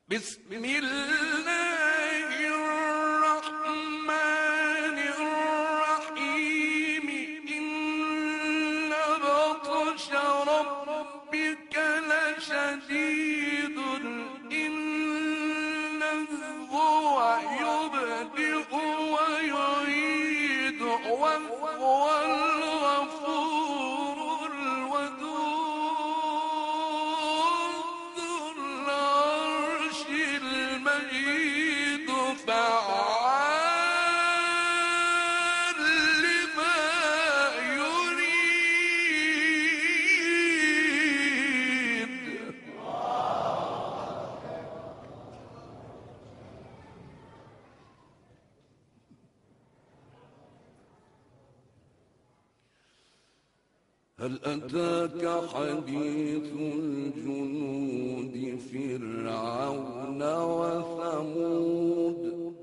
بسم الله الرحمن الرحيم إن بطش ربك لشديد إنه هو يبدئ ويعيد وهو الغفور الودود ذو العرش المجيد فعال لما يريد. هل أتاك حديث الجنود فرعون وثمود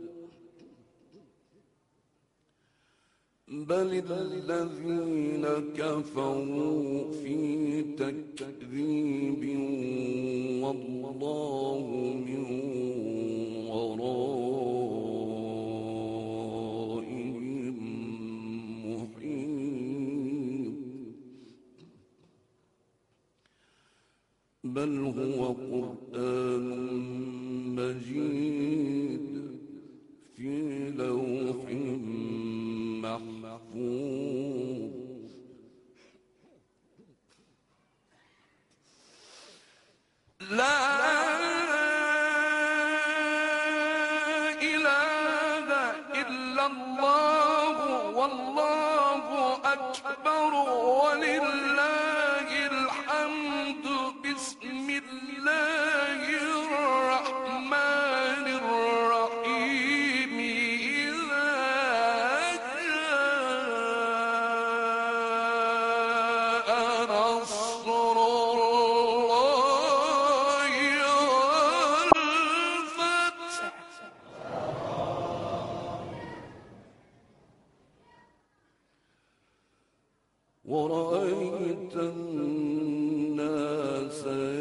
بل الذين كفروا في تكذيب والله من ورائهم محيط بل هو قرآن مجيد في لوح محفوظ لا إله إلا الله والله أكبر ولله الحمد. بسم الله الرحمن الرحيم إذا جاء نصر الله والفتح ورأيت الناس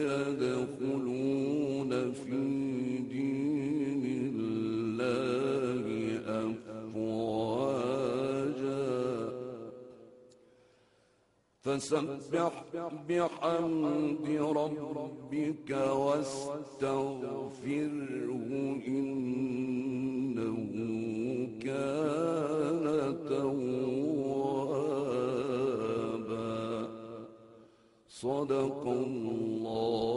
يدخلون في دين الله أفواجا فسبح بحمد ربك واستغفره إنه كان توابا. صدق الله